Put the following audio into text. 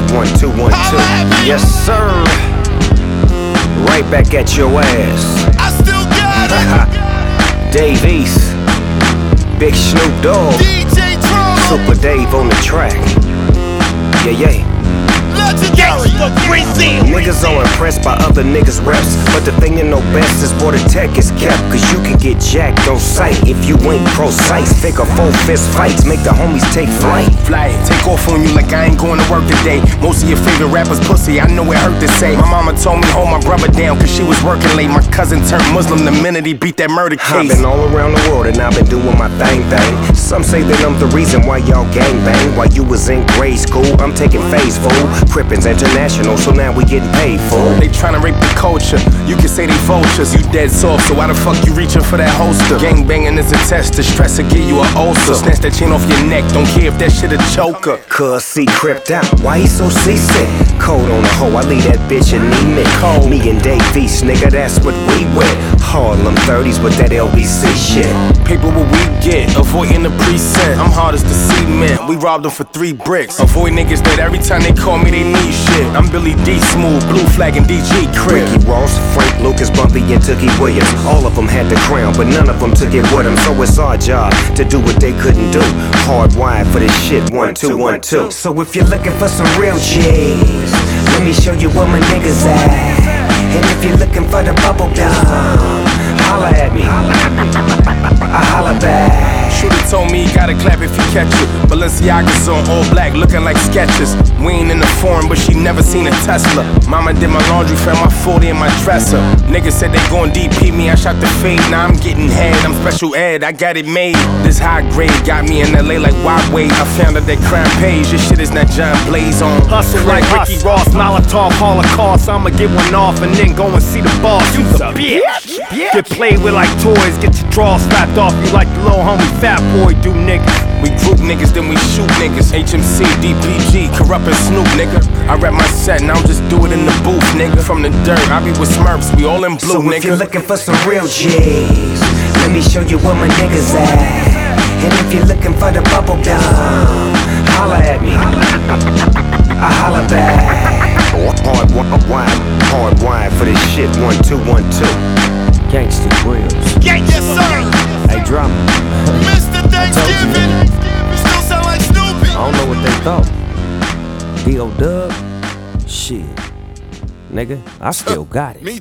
1, 2, 1, 2. Yes, sir. Right back at your ass. I still got it. Dave East, Big Snoop Dogg, DJ Drama, Super Dave on the track. Yeah. legendary. Niggas are impressed by other niggas' reps, but the thing to know best is where the tech is kept. Cause you can get jacked on sight if you ain't precise. Figure 4 fist fights, make the homies take flight. Fly, take off on you like I ain't going to work today. Most of your favorite rappers pussy, I know it hurt to say. My mama told me hold my brother down cause she was working late. My cousin turned Muslim the minute he beat that murder case. I've been all around the world and I've been doing my thing. Some say that I'm the reason why y'all gangbang. While you was in grade school, I'm taking phase, fool. Crippins International, so now we getting paid, fool. They tryna rape the culture, you can say they vultures. You dead soft, so why the fuck you reaching for that holster? Gangbanging is a test, the stress will give you an ulcer. Snatch that chain off your neck, don't care if that shit a choker. Cuz C cripped out, why he so seasick? Cold on the hoe, I leave that bitch anemic. Me and Dave East, nigga, that's what we with. Harlem 30s with that LBC shit. Paper what we get, avoiding the precinct. I'm hard as the cement, we robbed them for 3 bricks. Avoid niggas that every time they call me they need shit. I'm Billy D Smooth, Blue Flag and DG Crib. Ricky Ross, Frank Lucas, Bumpy and Tookie Williams. All of them had the crown, but none of them took it with them. So it's our job to do what they couldn't do. Hardwired for this shit, 1, 2, 1, 2. So if you're looking for some real G's, let me show you where my niggas at. And if you're looking for the bubble gum, holla at me, I holla back. Shooter told me he gotta clap if you catch it. Balenciaga's on all black, looking like sketches. We ain't in the foreign, but she never seen a Tesla. Mama did my laundry, found my 40 in my dresser. Niggas said they gon' DP me, I shot the fade. Now I'm getting head, I'm special ed, I got it made. This high grade got me in LA like wide weight. I found out that crime pays, this shit is not John Blaze on. Hustle like Ricky Ross, Molotov, Holocaust. I'ma get one off and then go and see the boss. You's a bitch. Get played with like toys, get your drawers strapped off you like the little homie Fat Boy do, nigga. We group niggas, then we shoot niggas. HMC, DPG, corrupt and Snoop, nigga. I rap my set, now just do it in the booth, nigga. From the dirt, I be with Smurfs, we all in blue, so nigga. If you're looking for some real G's, let me show you where my niggas at. And if you're looking for the bubble gum, holla at me, I holla back. Hardwired for this shit, 1, 2, 1, 2. Gangsta Grills. Yes, sir. Hey, Drama. Mr. Thanksgiving. Still sound like Snoopy. I don't know what they thought. D.O. Dub? Shit. Nigga, I still got it.